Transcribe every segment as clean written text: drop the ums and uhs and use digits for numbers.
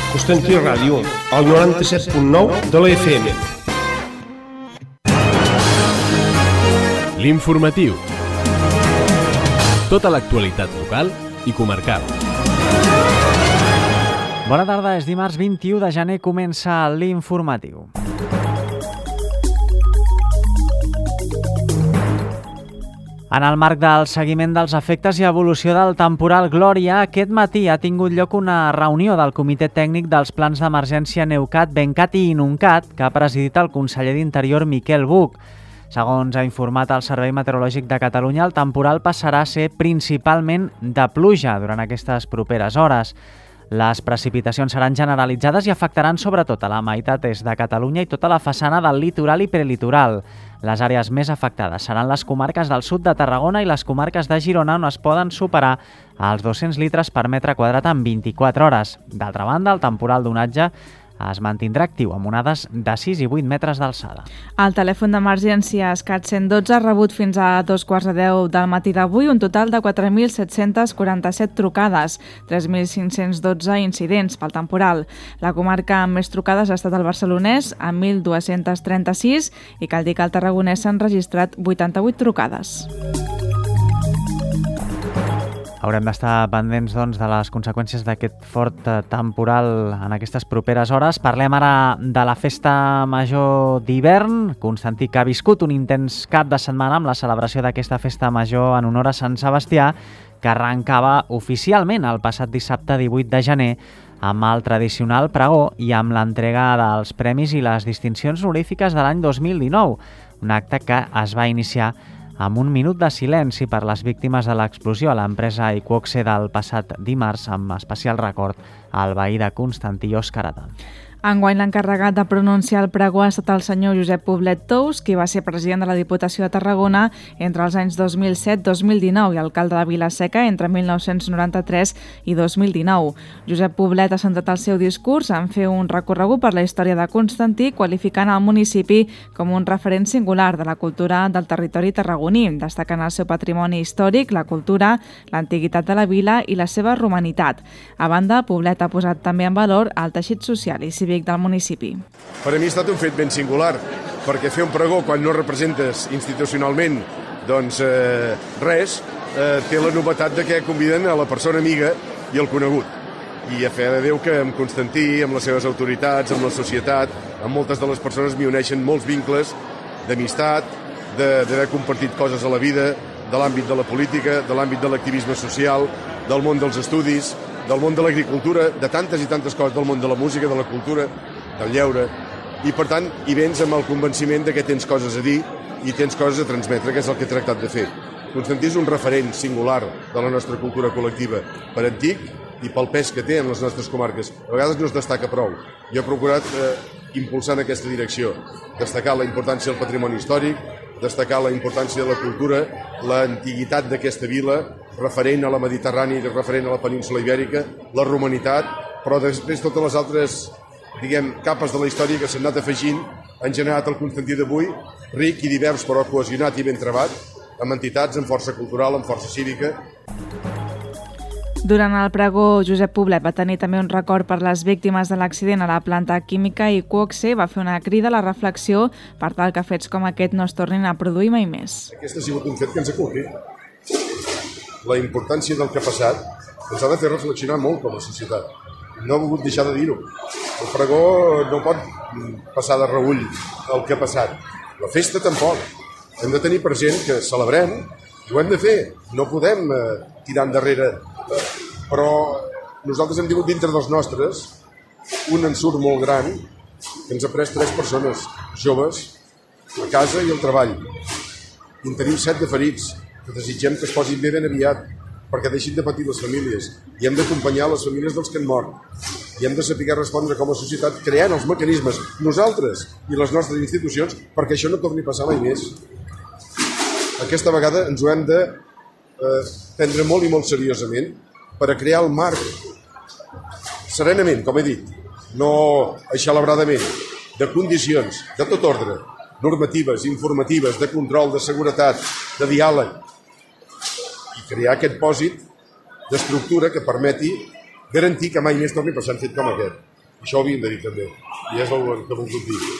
Constantí Ràdio, al 97.9 de la FM. L'informatiu. Tota l'actualitat local i comarcal. Bona tarda, és dimarts 21 de gener, comença l'informatiu. En el marc del seguiment dels efectes i evolució del temporal Glòria, aquest matí ha tingut lloc una reunió del Comitè Tècnic dels Plans d'Emergència Neucat, Bencat i Inuncat, que ha presidit el conseller d'Interior Miquel Buch. Segons ha informat el Servei Meteorològic de Catalunya, el temporal passarà a ser principalment de pluja durant aquestes properes hores. Les precipitacions seran generalitzades i afectaran sobretot a la meitat est de Catalunya i tota la façana del litoral i prelitoral. Les àrees més afectades seran les comarques del sud de Tarragona i les comarques de Girona, on es poden superar els 200 litres per metre quadrat en 24 hores. D'altra banda, el temporal d'onatge es mantindrà actiu amb onades de 6 i 8 metres d'alçada. El telèfon d'emergència SCAT 112 ha rebut fins a 2:15 del matí d'avui un total de 4.747 trucades, 3.512 incidents pel temporal. La comarca amb més trucades ha estat el barcelonès, amb 1.236, i cal dir que al tarragonès s'han registrat 88 trucades. Haurem d'estar pendents de les conseqüències d'aquest fort temporal en aquestes properes hores. Parlem ara de la festa major d'hivern. Constantí, que ha viscut un intens cap de setmana amb la celebració d'aquesta festa major en honor a Sant Sebastià, que arrencava oficialment el passat dissabte 18 de gener amb el tradicional pregó i amb l'entrega dels premis i les distincions honorífiques de l'any 2019, un acte que es va iniciar amb un minut de silenci per les víctimes de l'explosió a l'empresa Iqoxe del passat dimarts, amb especial record al veí de Constantí, Òscar Adán. Enguany l'encarregat de pronunciar el pregó ha estat el senyor Josep Poblet Tous, qui va ser president de la Diputació de Tarragona entre els anys 2007-2019 i alcalde de Vila-seca entre 1993 i 2019. Josep Poblet ha centrat el seu discurs en fer un recorregut per la història de Constantí, qualificant el municipi com un referent singular de la cultura del territori tarragoní, destacant el seu patrimoni històric, la cultura, l'antiguitat de la vila i la seva romanitat. A banda, Poblet ha posat també en valor el teixit social i cívic del municipi. Per a mi ha estat un fet ben singular, perquè fer un pregó quan no representes institucionalment res, té la novetat de que conviden a la persona amiga i el conegut. I a fe de Déu que amb Constantí, amb les seves autoritats, amb la societat, amb moltes de les persones m'hi uneixen molts vincles d'amistat, d'haver compartit coses a la vida, de l'àmbit de la política, de l'àmbit de l'activisme social, del món dels estudis, del món de l'agricultura, de tantes i tantes coses, del món de la música, de la cultura, del lleure. I, per tant, hi vens amb el convenciment de que tens coses a dir i tens coses a transmetre, que és el que he tractat de fer. Constantí és un referent singular de la nostra cultura col·lectiva per antic i pel pes que té en les nostres comarques. A vegades no es destaca prou. Jo he procurat impulsar en aquesta direcció, destacar la importància del patrimoni històric, destacar la importància de la cultura, l'antiguitat d'aquesta vila, referent a la Mediterrània i referent a la península Ibèrica, la romanitat, però després totes les altres, capes de la història que s'han anat afegint han generat el Constantí d'avui, ric i divers però cohesionat i ben trebat, amb entitats, amb força cultural, amb força cívica. Durant el pregó, Josep Poblet va tenir també un record per les víctimes de l'accident a la planta química i Iqoxe, va fer una crida a la reflexió per tal que fets com aquest no es tornin a produir mai més. Aquest ha sigut un fet que ens ha colpit. La importància del que ha passat ens ha de fer reflexionar molt com a societat. No he volgut deixar de dir-ho. El pregó no pot passar de reüll el que ha passat. La festa tampoc. Hem de tenir present que celebrem i ho hem de fer. No podem tirar endarrere. Però nosaltres hem tingut dintre dels nostres un ensurt molt gran que ens ha pres 3 persones joves, a casa i al treball. I en tenim 7 de ferits, que desitgem que es posin bé ben aviat, perquè deixin de patir les famílies. I hem d'acompanyar les famílies dels que han mort. I hem de saber respondre com a societat, creant els mecanismes, nosaltres i les nostres institucions, perquè això no torni a passar mai més. Aquesta vegada ens ho hem de prendre molt i molt seriosament per a crear el marc serenament, com he dit, no aixalabradament, de condicions, de tot ordre, normatives, informatives, de control, de seguretat, de diàleg, i crear aquest pòsit d'estructura que permeti garantir que mai més torni a passar un fet com aquest. Això ho havíem de dir també, i és el que hem volgut dir.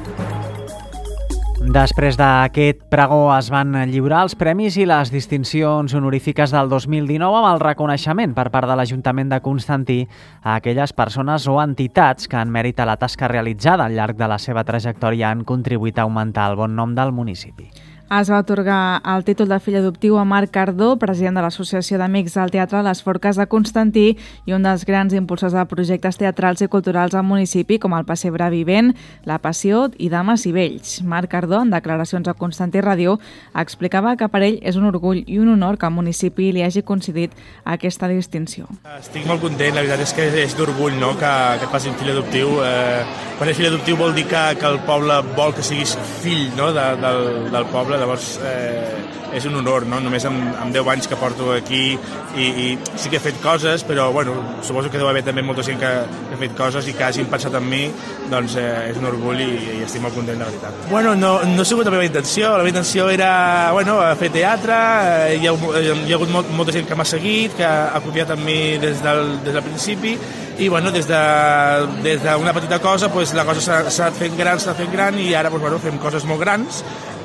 Després d'aquest pregó es van lliurar els premis i les distincions honorífiques del 2019 amb el reconeixement per part de l'Ajuntament de Constantí a aquelles persones o entitats que en mèrit a la tasca realitzada al llarg de la seva trajectòria han contribuït a augmentar el bon nom del municipi. Es va atorgar el títol de fill adoptiu a Marc Cardó, president de l'Associació d'Amics del Teatre Les Forques de Constantí i un dels grans impulsors de projectes teatrals i culturals al municipi, com el Pessebre Vivent, La Passió i Dames i Vells. Marc Cardó, en declaracions a Constantí Ràdio, explicava que per ell és un orgull i un honor que al municipi li hagi concedit aquesta distinció. Estic molt content, la veritat és que és d'orgull, no?, que et facin fill adoptiu. Quan és fill adoptiu vol dir que el poble vol que siguis fill, no?, del poble. Llavors és un honor, no? Només amb 10 anys que porto aquí i sí que he fet coses, però bueno, suposo que deu haver també molta gent que ha fet coses i que hagin pensat en mi, doncs és un orgull i estic molt content, de veritat. Bueno, no ha sigut la meva intenció era fer teatre, hi ha hagut molta gent que m'ha seguit, que ha copiat amb mi des del principi, i bueno, des d'una petita cosa pues, la cosa s'ha anat fent gran i ara pues, fem coses molt grans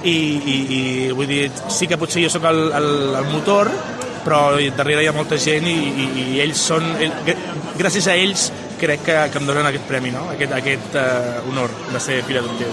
i vull dir, sí que potser jo sóc el motor, però darrere hi ha molta gent i ells són, gràcies a ells crec que em donen aquest premi, no? aquest honor de ser fill adoptiu.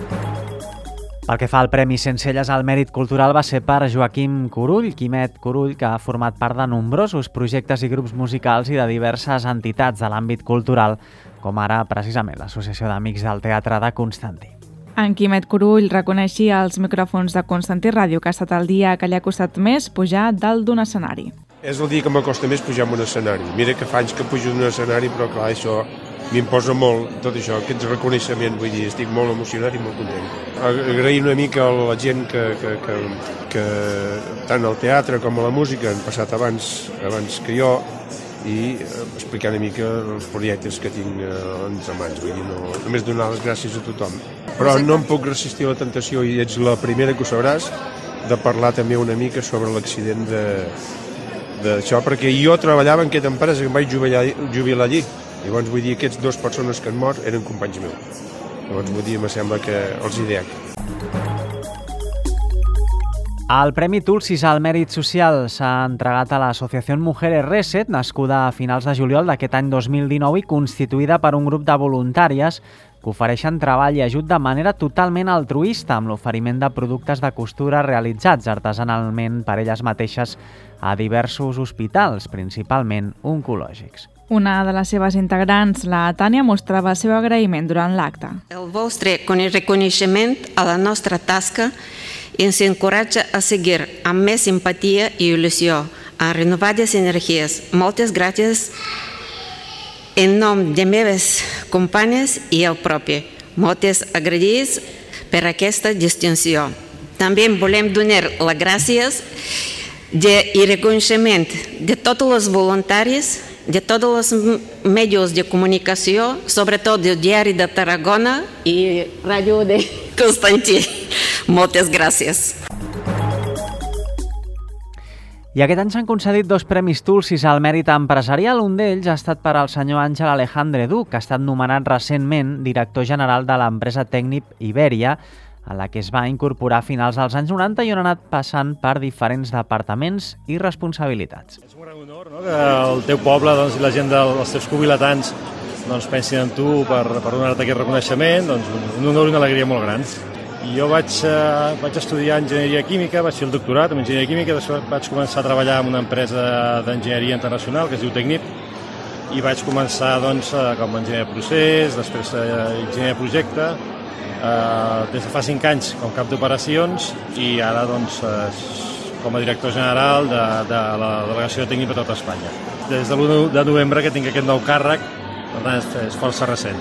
Pel que fa al Premi Sencelles al Mèrit Cultural va ser per Joaquim Curull, Quimet Curull, que ha format part de nombrosos projectes i grups musicals i de diverses entitats de l'àmbit cultural, com ara precisament l'Associació d'Amics del Teatre de Constantí. En Quimet Curull reconeixia als micròfons de Constantí Ràdio que ha estat el dia que li ha costat més pujar dalt d'un escenari. És el dia que m'acosta més pujar en un escenari. Mira que fa anys que pujo d'un escenari, però clar, això m'imposa molt, tot això, aquest reconeixement, vull dir, estic molt emocionat i molt content. Agrair una mica a la gent que tant al teatre com a la música han passat abans que jo, i explicar una mica els projectes que tinc entre mans, vull dir, no, només donar les gràcies a tothom. Però no em puc resistir a la tentació, i ets la primera que ho sabràs, de parlar també una mica sobre l'accident d'això, perquè jo treballava en aquesta empresa que em vaig jubilar allí. Llavors, vull dir, aquests 2 persones que han mort eren companys meus. Llavors, vull dir, me sembla que els hi dec. El Premi Tulsis al Mèrit Social s'ha entregat a l'Associació Mujeres Reset, nascuda a finals de juliol d'aquest any 2019 i constituïda per un grup de voluntàries que ofereixen treball i ajut de manera totalment altruista amb l'oferiment de productes de costura realitzats artesanalment per elles mateixes a diversos hospitals, principalment oncològics. Una de les seves integrants, la Tània, mostrava el seu agraïment durant l'acte. El vostre reconeixement a la nostra tasca ens encoratja a seguir amb més simpatia i il·lusió, amb renovades energies. Moltes gràcies en nom de meves companyes i el propi. Moltes agraïts per aquesta distinció. També volem donar les gràcies i reconeixement de tots els voluntaris, de tots els mitjans de comunicació, sobretot del Diari de Tarragona i Ràdio de Constantí. Moltes gràcies. I aquest any s'han concedit 2 premis Tulsis al mèrit empresarial. Un d'ells ha estat per al senyor Àngel Alejandre Duc, que ha estat nomenat recentment director general de l'empresa Tècnip Ibèria, a la que es va incorporar a finals dels anys 90 i on ha anat passant per diferents departaments i responsabilitats. És un gran honor, no?, que el teu poble i la gent dels teus covilatans pensin en tu per donar-te aquest reconeixement, un honor i una alegria molt grans. Jo vaig estudiar enginyeria química, vaig fer el doctorat en enginyeria química, després vaig començar a treballar en una empresa d'enginyeria internacional que es diu Tècnip i vaig començar com a enginyer de procés, després enginyer de projecte, des de fa 5 anys com cap d'operacions i ara com a director general de la delegació de Tècnip a tot Espanya. Des de l'1 de novembre que tinc aquest nou càrrec, per tant és força recent.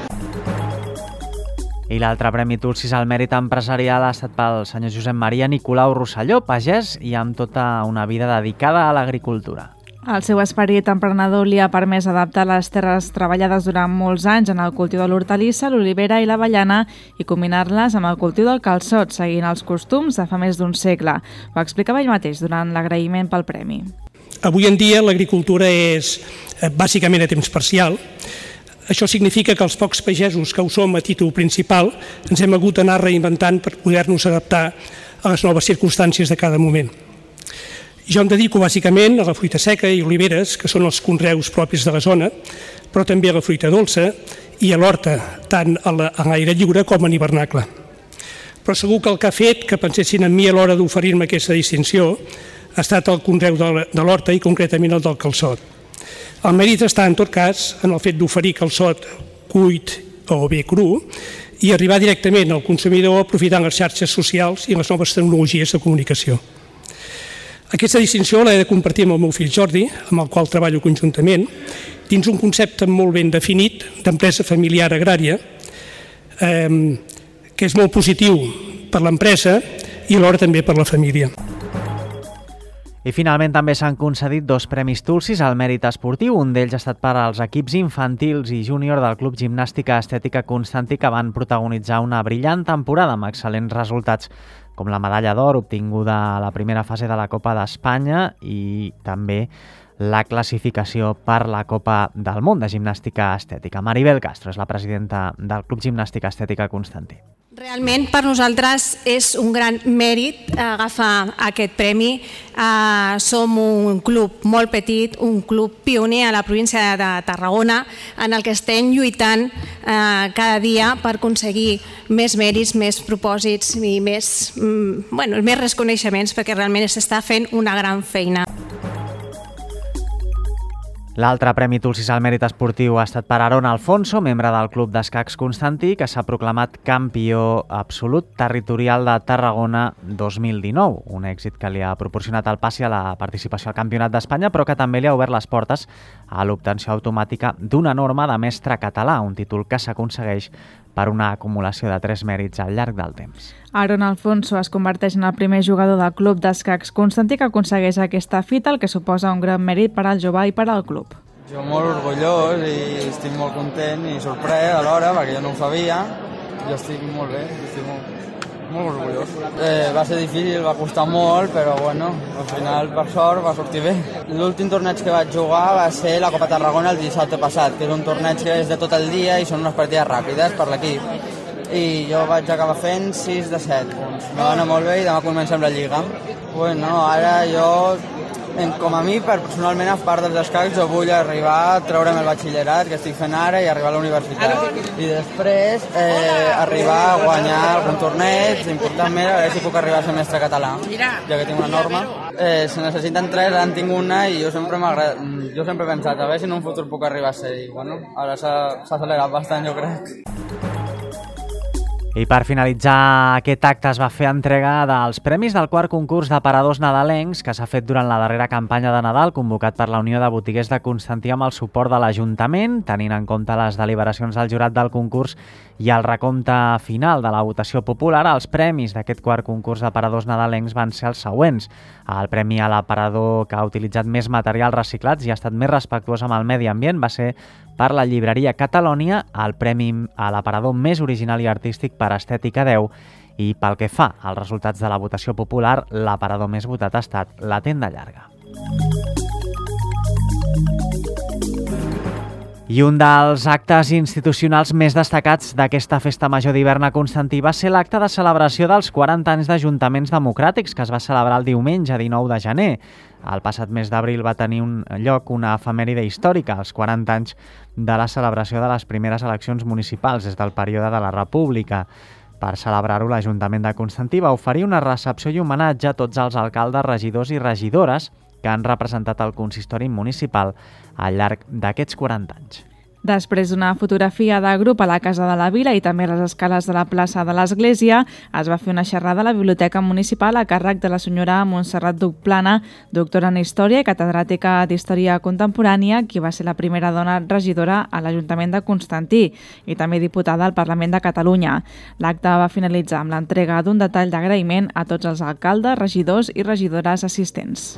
I l'altre Premi Tulsis al mèrit empresarial ha estat pel senyor Josep Maria Nicolau Rosselló, pagès i amb tota una vida dedicada a l'agricultura. El seu esperit emprenedor li ha permès adaptar les terres treballades durant molts anys en el cultiu de l'hortalissa, l'olivera i l'avellana i combinar-les amb el cultiu del calçot, seguint els costums de fa més d'un segle. Ho explicava ell mateix durant l'agraïment pel premi. Avui en dia l'agricultura és bàsicament a temps parcial. Això significa que els pocs pagesos que ho som a títol principal ens hem hagut d'anar reinventant per poder-nos adaptar a les noves circumstàncies de cada moment. Jo em dedico bàsicament a la fruita seca i oliveres, que són els conreus propis de la zona, però també a la fruita dolça i a l'horta, tant a l'aire lliure com en hivernacle. Però segur que el que ha fet que pensessin en mi a l'hora d'oferir-me aquesta distinció ha estat el conreu de l'horta i concretament el del calçot. El mèrit està, en tot cas, en el fet d'oferir calçot cuit o bé cru i arribar directament al consumidor aprofitant les xarxes socials i les noves tecnologies de comunicació. Aquesta distinció l'he de compartir amb el meu fill Jordi, amb el qual treballo conjuntament, dins un concepte molt ben definit d'empresa familiar agrària, que és molt positiu per l'empresa i alhora també per la família. I finalment també s'han concedit 2 premis Tulsis al mèrit esportiu. Un d'ells ha estat per als equips infantils i júnior del Club Gimnàstica Estètica Constantí, que van protagonitzar una brillant temporada amb excel·lents resultats, com la medalla d'or obtinguda a la primera fase de la Copa d'Espanya i també la classificació per la Copa del Món de Gimnàstica Estètica. Maribel Castro és la presidenta del Club Gimnàstica Estètica Constantí. Realment per nosaltres és un gran mèrit agafar aquest premi. Som un club molt petit, un club pioner a la província de Tarragona, en el que estem lluitant cada dia per aconseguir més mèrits, més propòsits i més reconeixements, perquè realment s'està fent una gran feina. L'altre premi Tulsis al mèrit esportiu ha estat per Aaron Alfonso, membre del Club d'Escacs Constantí, que s'ha proclamat campió absolut territorial de Tarragona 2019, un èxit que li ha proporcionat el passi a la participació al Campionat d'Espanya, però que també li ha obert les portes a l'obtenció automàtica d'una norma de mestre català, un títol que s'aconsegueix per una acumulació de 3 mèrits al llarg del temps. Aaron Alfonso es converteix en el primer jugador del Club d'Escacs Constantí que aconsegueix aquesta fita, el que suposa un gran mèrit per al jove i per al club. Jo molt orgullós i estic molt content i sorprès alhora, perquè jo no ho sabia. Jo estic molt bé, estic molt orgullós. Va ser difícil, va costar molt, però bueno, al final per sort va sortir bé. L'últim torneig que vaig jugar va ser la Copa Tarragona el dissabte passat, que és un torneig que és de tot el dia i són unes partides ràpides per l'equip. I jo vaig acabar fent 6 de 7 punts. Me va anar molt bé i demà comencem la Lliga. Bueno, ara jo, com a mi, personalment, a part dels escacs, jo vull arribar a treure'm el batxillerat que estic fent ara i arribar a la universitat. I després arribar a guanyar algun torneig, importantment, a veure si puc arribar a ser mestre català, ja que tinc una norma. Se necessiten 3, ara en tinc una i jo sempre he pensat a veure si en un futur puc arribar a ser. I bueno, ara s'ha accelerat bastant, jo crec. I per finalitzar aquest acte es va fer entrega dels premis del 4 concurs d'aparadors nadalencs que s'ha fet durant la darrera campanya de Nadal, convocat per la Unió de Botiguers de Constantí amb el suport de l'Ajuntament, tenint en compte les deliberacions del jurat del concurs i el recompte final de la votació popular. Els premis d'aquest 4 concurs d'aparadors nadalencs van ser els següents. El premi a l'aparador que ha utilitzat més materials reciclats i ha estat més respectuós amb el medi ambient va ser per la llibreria Catalònia, el premi a l'aparador més original i artístic per Estètica 10 i pel que fa als resultats de la votació popular, l'aparador més votat ha estat la tenda llarga. I un dels actes institucionals més destacats d'aquesta festa major d'hivern a Constantí va ser l'acte de celebració dels 40 anys d'Ajuntaments Democràtics que es va celebrar el diumenge 19 de gener. El passat mes d'abril va tenir lloc una efemèride històrica, els 40 anys de la celebració de les primeres eleccions municipals des del període de la República. Per celebrar-ho, l'Ajuntament de Constantí va oferir una recepció i homenatge a tots els alcaldes, regidors i regidores que han representat el consistori municipal al llarg d'aquests 40 anys. Després d'una fotografia de grup a la Casa de la Vila i també a les escales de la plaça de l'Església, es va fer una xerrada a la Biblioteca Municipal a càrrec de la senyora Montserrat Ducplana, doctora en Història i catedràtica d'Història Contemporània, qui va ser la primera dona regidora a l'Ajuntament de Constantí i també diputada al Parlament de Catalunya. L'acte va finalitzar amb l'entrega d'un detall d'agraïment a tots els alcaldes, regidors i regidores assistents.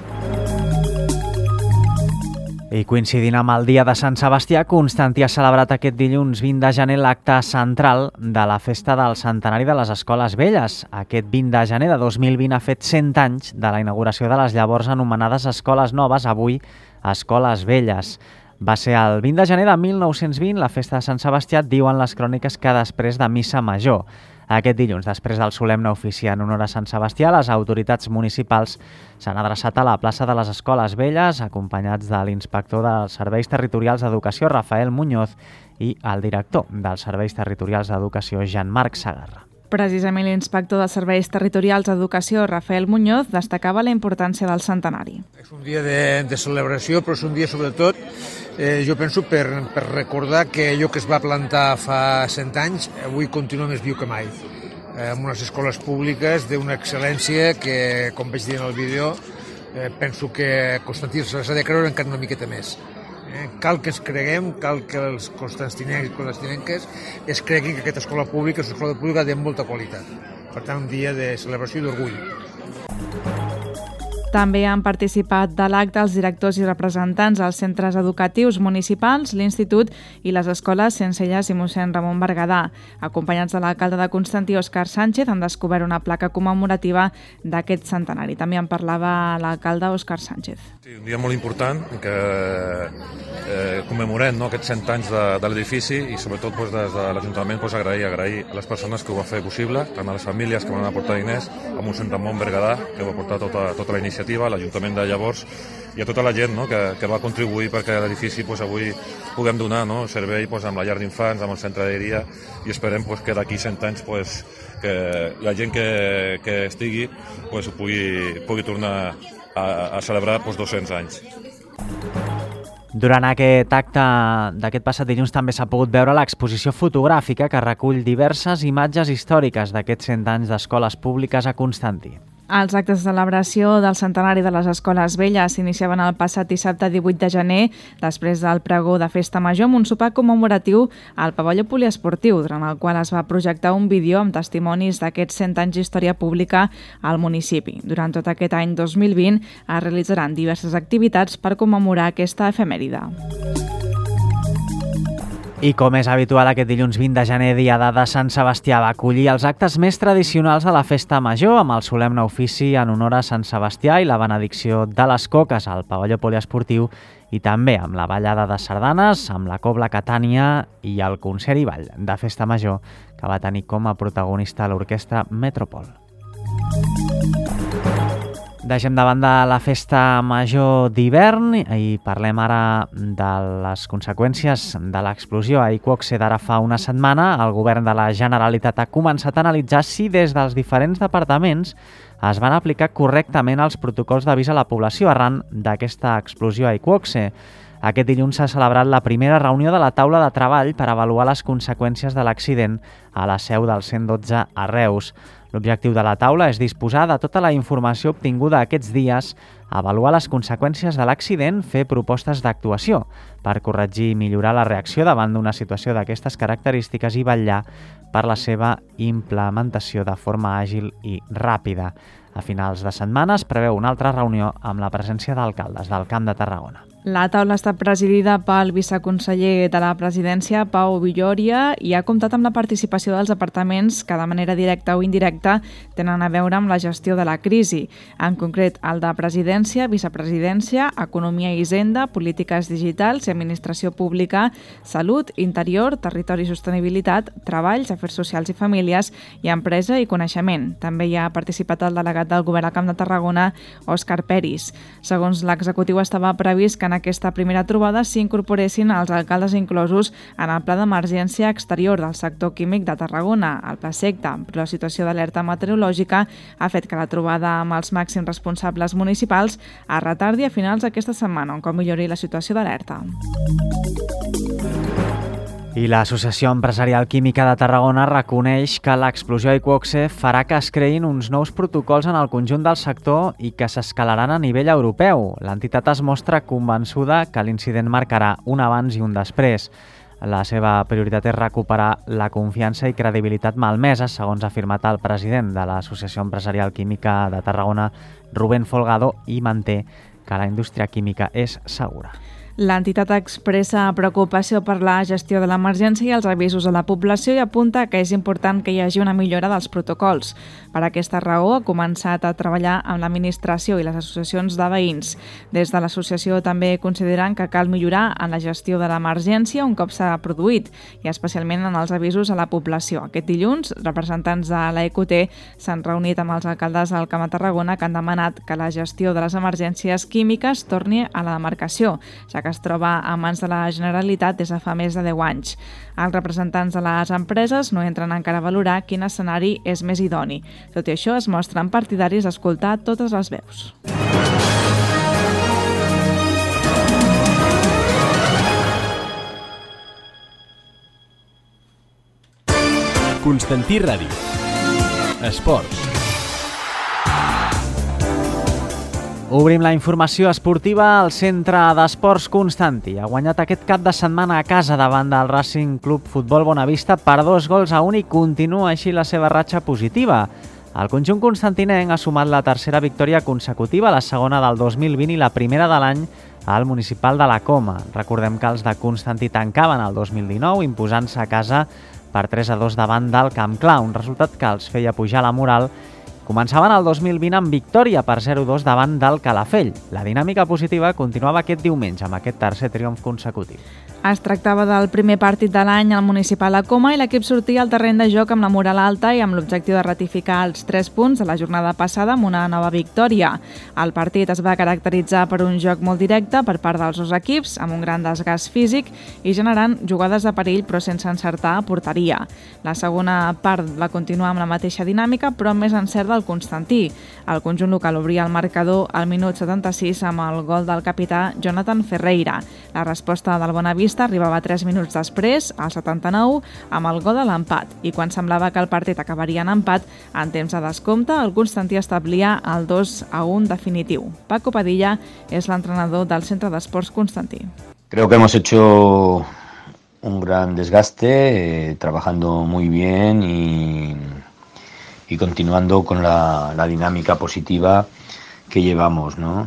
I coincidint amb el dia de Sant Sebastià, Constantí ha celebrat aquest dilluns 20 de gener l'acte central de la festa del centenari de les Escoles Velles. Aquest 20 de gener de 2020 ha fet 100 anys de la inauguració de les llavors anomenades Escoles Noves, avui Escoles Velles. Va ser el 20 de gener de 1920, la festa de Sant Sebastià, diuen les cròniques que després de Missa Major. Aquest dilluns, després del solemne ofici en honor a Sant Sebastià, les autoritats municipals s'han adreçat a la plaça de les Escoles Velles, acompanyats de l'inspector dels Serveis Territorials d'Educació, Rafael Muñoz, i el director dels Serveis Territorials d'Educació, Jean-Marc Sagarra. Precisament l'inspector de Serveis Territorials d'Educació, Rafael Muñoz, destacava la importància del centenari. És un dia de celebració, però és un dia sobretot, jo penso, per recordar que allò que es va plantar fa 100 anys avui continua més viu que mai. Amb unes escoles públiques d'una excel·lència que, com vaig dir en el vídeo, penso que Constantí s'ha de creure encara una miqueta més. Cal que ens creguem, cal que els constantinencs i constantinenques es creguin que aquesta escola pública és una escola pública de molta qualitat. Per tant, un dia de celebració i d'orgull. També han participat de l'acte els directors i representants dels centres educatius municipals, l'Institut i les escoles Sencelles i mossèn Ramon Berguedà. Acompanyats de l'alcalde de Constantí, Òscar Sánchez, han descobert una placa commemorativa d'aquest centenari. També en parlava l'alcalde Òscar Sánchez. Sí, un dia molt important que commemorem aquests 100 anys de l'edifici i sobretot des de l'Ajuntament agrair a les persones que ho van fer possible, tant a les famílies que van aportar diners, a mossèn Ramon Berguedà, que va aportar tota la iniciativa, a l'Ajuntament de llavors, i a tota la gent que va contribuir perquè l'edifici avui puguem donar servei amb la llar d'infants, amb el centre de dia, i esperem que d'aquí 100 anys que la gent que estigui ho pugui tornar a celebrar 200 anys. Durant aquest acte d'aquest passat dilluns també s'ha pogut veure l'exposició fotogràfica que recull diverses imatges històriques d'aquests 100 anys d'escoles públiques a Constantí. Els actes de celebració del centenari de les Escoles Velles s'iniciaven el passat dissabte 18 de gener, després del pregó de Festa Major, amb un sopar commemoratiu al pavelló poliesportiu, durant el qual es va projectar un vídeo amb testimonis d'aquests 100 anys d'història pública al municipi. Durant tot aquest any 2020 es realitzaran diverses activitats per commemorar aquesta efemèride. I com és habitual, aquest dilluns 20 de gener, diada de Sant Sebastià, va acollir els actes més tradicionals de la Festa Major, amb el solemne ofici en honor a Sant Sebastià i la benedicció de les coques al pavelló poliesportiu, i també amb la ballada de sardanes, amb la cobla Catània i el concert i ball de Festa Major, que va tenir com a protagonista l'orquestra Metropol. Deixem de banda la Festa Major d'hivern i parlem ara de les conseqüències de l'explosió a Iqoxe d'ara fa una setmana. El govern de la Generalitat ha començat a analitzar si des dels diferents departaments es van aplicar correctament els protocols d'avís a la població arran d'aquesta explosió a Iqoxe. Aquest dilluns s'ha celebrat la primera reunió de la taula de treball per avaluar les conseqüències de l'accident a la seu del 112 a Reus. L'objectiu de la taula és disposar de tota la informació obtinguda aquests dies, avaluar les conseqüències de l'accident, fer propostes d'actuació per corregir i millorar la reacció davant d'una situació d'aquestes característiques i vetllar per la seva implementació de forma àgil i ràpida. A finals de setmana es preveu una altra reunió amb la presència d'alcaldes del Camp de Tarragona. La taula està presidida pel viceconseller de la presidència, Pau Villòria, i ha comptat amb la participació dels departaments que de manera directa o indirecta tenen a veure amb la gestió de la crisi. En concret, el de Presidència, Vicepresidència, Economia i Hisenda, Polítiques Digitals i Administració Pública, Salut, Interior, Territori i Sostenibilitat, Treballs, Afers Socials i Famílies i Empresa i Coneixement. També hi ha participat el delegat del Govern al Camp de Tarragona, Òscar Peris. Segons l'executiu, estava previst que en aquesta primera trobada s'incorporessin els alcaldes inclosos en el Pla d'Emergència Exterior del sector químic de Tarragona, el Plaseqta, però la situació d'alerta meteorològica ha fet que la trobada amb els màxims responsables municipals es retardi a finals d'aquesta setmana, on millori la situació d'alerta. I l'Associació Empresarial Química de Tarragona reconeix que l'explosió a Iqoxe farà que es creïn uns nous protocols en el conjunt del sector i que s'escalaran a nivell europeu. L'entitat es mostra convençuda que l'incident marcarà un abans i un després. La seva prioritat és recuperar la confiança i credibilitat malmesa, segons ha afirmat el president de l'Associació Empresarial Química de Tarragona, Rubén Folgado, i manté que la indústria química és segura. L'entitat expressa preocupació per la gestió de l'emergència i els avisos a la població i apunta que és important que hi hagi una millora dels protocols. Per aquesta raó ha començat a treballar amb l'administració i les associacions de veïns. Des de l'associació també consideren que cal millorar en la gestió de l'emergència un cop s'ha produït i especialment en els avisos a la població. Aquest dilluns, representants de l'EQT s'han reunit amb els alcaldes del Camp de Tarragona que han demanat que la gestió de les emergències químiques torni a la demarcació, ja que es troba a mans de la Generalitat des de fa més de 10 anys. Els representants de les empreses no entren encara a valorar quin escenari és més idoni. Tot i això, es mostren partidaris d'escoltar totes les veus. Constantí Ràdio. Esports. Obrim la informació esportiva al Centre d'Esports Constantí. Ha guanyat aquest cap de setmana a casa davant del Racing Club Futbol Bonavista per 2-1 i continua així la seva ratxa positiva. El conjunt constantinenc ha sumat la tercera victòria consecutiva, la segona del 2020 i la primera de l'any al municipal de la Coma. Recordem que els de Constantí tancaven el 2019 imposant-se a casa per 3-2 davant del Camp Clar, un resultat que els feia pujar la moral. Començaven el 2020 amb victòria per 0-2 davant del Calafell. La dinàmica positiva continuava aquest diumenge amb aquest tercer triomf consecutiu. Es tractava del primer partit de l'any al municipal de Coma i l'equip sortia al terreny de joc amb la moral alta i amb l'objectiu de ratificar els 3 punts de la jornada passada amb una nova victòria. El partit es va caracteritzar per un joc molt directe per part dels dos equips, amb un gran desgast físic i generant jugades de perill però sense encertar a porteria. La segona part va continuar amb la mateixa dinàmica però amb més encert del Constantí. El conjunt local obria el marcador al minut 76 amb el gol del capità Jonathan Ferreira. La resposta del Bonavista arribava 3 minuts després, al 79, amb el gol de l'empat. I quan semblava que el partit acabaria en empat, en temps de descompte, el Constantí establia el 2-1 definitiu. Paco Padilla és l'entrenador del Centre d'Esports Constantí. Creo que hemos hecho un gran desgaste, trabajando muy bien y continuando con la dinámica positiva que llevamos, ¿no?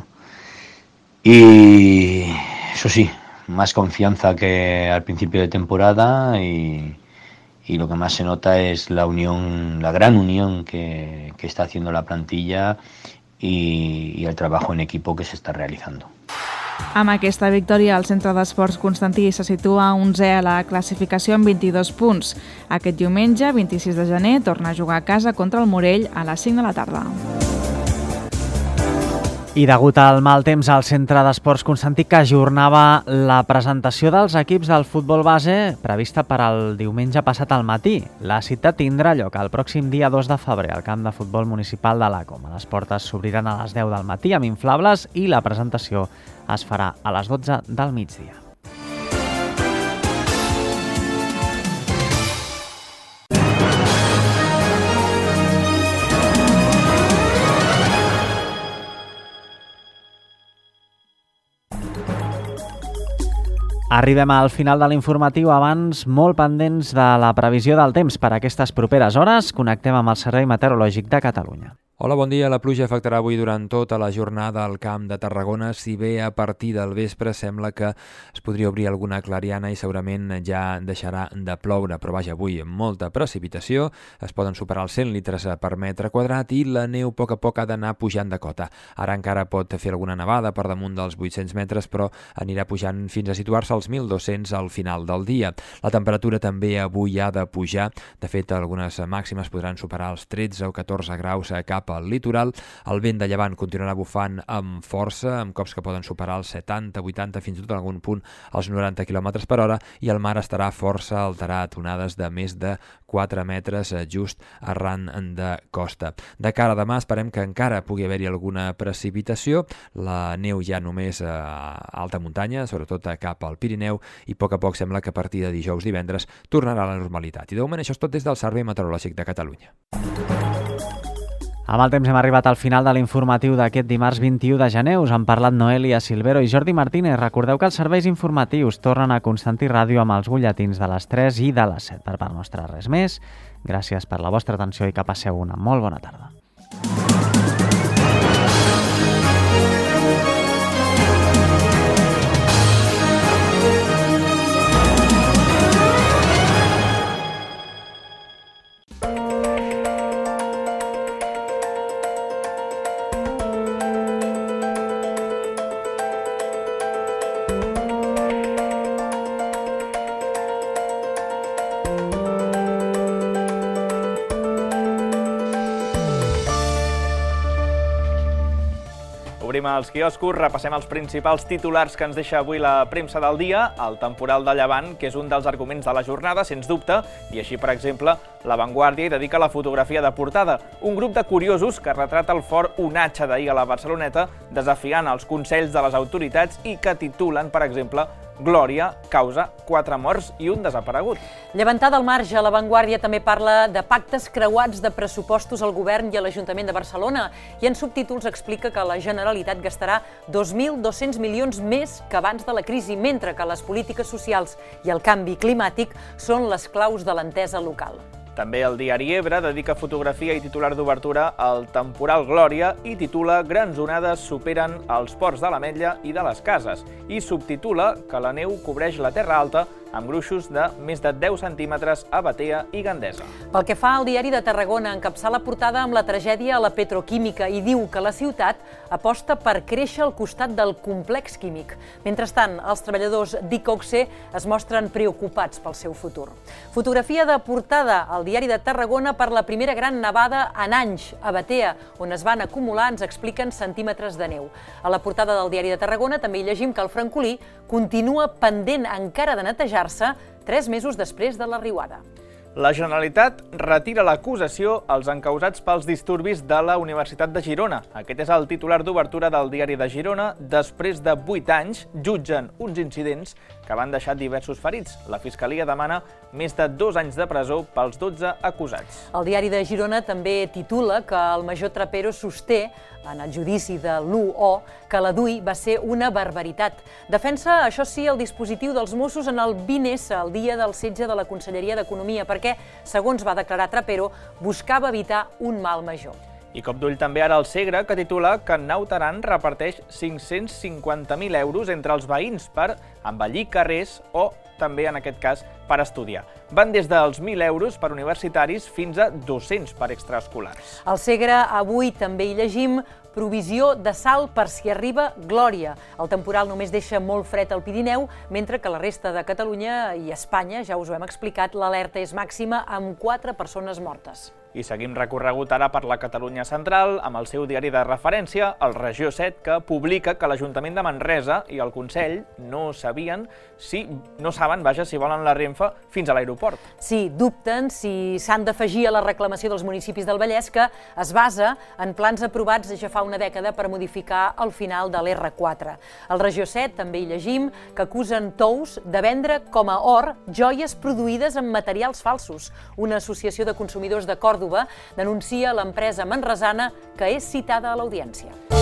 Y eso sí, más confianza que al principio de temporada y lo que más se nota es la unión, la gran unión que está haciendo la plantilla y el trabajo en equipo que se está realizando. Amb aquesta victòria, el Centre d'Esports Constantí se situa 11è a la classificació amb 22 punts. Aquest diumenge, 26 de gener, torna a jugar a casa contra el Morell a les 5 de la tarda. I degut al mal temps, el Centre d'Esports Constantí que ajornava la presentació dels equips del futbol base prevista per al diumenge passat al matí. La cita tindrà lloc el pròxim dia 2 de febrer al camp de futbol municipal de la Coma. Les portes s'obriran a les 10 del matí amb inflables i la presentació es farà a les 12 del migdia. Arribem al final de l'informatiu, abans molt pendents de la previsió del temps per a aquestes properes hores. Connectem amb el Servei Meteorològic de Catalunya. Hola, bon dia. La pluja afectarà avui durant tota la jornada al Camp de Tarragona, si bé a partir del vespre sembla que es podria obrir alguna clariana i segurament ja deixarà de ploure, però vaja, avui molta precipitació, es poden superar els 100 litres per metre quadrat i la neu a poc ha d'anar pujant de cota. Ara encara pot fer alguna nevada per damunt dels 800 metres, però anirà pujant fins a situar-se als 1.200 al final del dia. La temperatura també avui ha de pujar, de fet algunes màximes podran superar els 13 o 14 graus cap al litoral. El vent de llevant continuarà bufant amb força, amb cops que poden superar els 70, 80, fins i tot en algun punt els 90 km per hora, i el mar estarà força alterat, onades de més de 4 metres just arran de costa. De cara a demà esperem que encara pugui haver-hi alguna precipitació, la neu ja només a alta muntanya, sobretot cap al Pirineu, i a poc sembla que a partir de dijous, divendres, tornarà a la normalitat. I de moment això és tot des del Servei Meteorològic de Catalunya. Amb el temps hem arribat al final de l'informatiu d'aquest dimarts 21 de gener. Us han parlat Noelia Silvero i Jordi Martínez. Recordeu que els serveis informatius tornen a Constantí Ràdio amb els butlletins de les 3 i de les 7. Per part nostra, res més. Gràcies per la vostra atenció i que passeu una molt bona tarda. Obrim els quioscos, repassem els principals titulars que ens deixa avui la premsa del dia. El temporal de Llevant, que és un dels arguments de la jornada, sens dubte, i així, per exemple, La Vanguardia hi dedica la fotografia de portada. Un grup de curiosos que retrata el fort onatge d'ahir a la Barceloneta, desafiant els consells de les autoritats i que titulen, per exemple, Glòria causa 4 morts i un desaparegut. Llevantada al marge, La Vanguardia també parla de pactes creuats de pressupostos al govern i a l'Ajuntament de Barcelona i en subtítols explica que la Generalitat gastarà 2.200 milions més que abans de la crisi, mentre que les polítiques socials i el canvi climàtic són les claus de l'entesa local. També el diari Ebre dedica fotografia i titular d'obertura al temporal Glòria i titula Grans onades superen els ports de l'Ametlla i de les cases i subtitula que la neu cobreix la Terra Alta amb gruixos de més de 10 centímetres a Batea i Gandesa. Pel que fa al diari de Tarragona, encapçala la portada amb la tragèdia a la petroquímica i diu que la ciutat aposta per créixer al costat del complex químic. Mentrestant, els treballadors d'Iqoxe es mostren preocupats pel seu futur. Fotografia de portada al diari de Tarragona per la primera gran nevada en anys a Batea, on es van acumular, ens expliquen, centímetres de neu. A la portada del diari de Tarragona també hi llegim que el Francolí continua pendent encara de netejar-se 3 mesos després de la riuada. La Generalitat retira l'acusació als encausats pels disturbis de la Universitat de Girona. Aquest és el titular d'obertura del diari de Girona. Després de 8 anys, jutgen uns incidents que van deixar diversos ferits. La Fiscalia demana més de 2 anys de presó pels 12 acusats. El diari de Girona també titula que el major Trapero sosté en el judici de l'1O que la DUI va ser una barbaritat. Defensa, això sí, el dispositiu dels Mossos en el 20S, el dia del setge de la Conselleria d'Economia, perquè, segons va declarar Trapero, buscava evitar un mal major. I cop d'ull també ara al Segre, que titula que Naut Aran reparteix 550.000 euros entre els veïns per embellir carrers o, també en aquest cas, per estudiar. Van des dels 1.000 euros per universitaris fins a 200 per extraescolars. Al Segre avui també hi llegim provisió de sal per si arriba Glòria. El temporal només deixa molt fred al Pirineu, mentre que la resta de Catalunya i Espanya, ja us ho hem explicat, l'alerta és màxima amb 4 persones mortes. I seguim recorregut ara per la Catalunya central amb el seu diari de referència, el Regió 7, que publica que l'Ajuntament de Manresa i el Consell no saben si volen la Renfe fins a l'aeroport. Sí, dubten si s'han d'afegir a la reclamació dels municipis del Vallès, que es basa en plans aprovats ja fa una dècada per modificar el final de l'R4. Al Regió 7 també hi llegim que acusen Tous de vendre com a or joies produïdes amb materials falsos. Una associació de consumidors de Còrdova denuncia l'empresa manresana que és citada a l'audiència.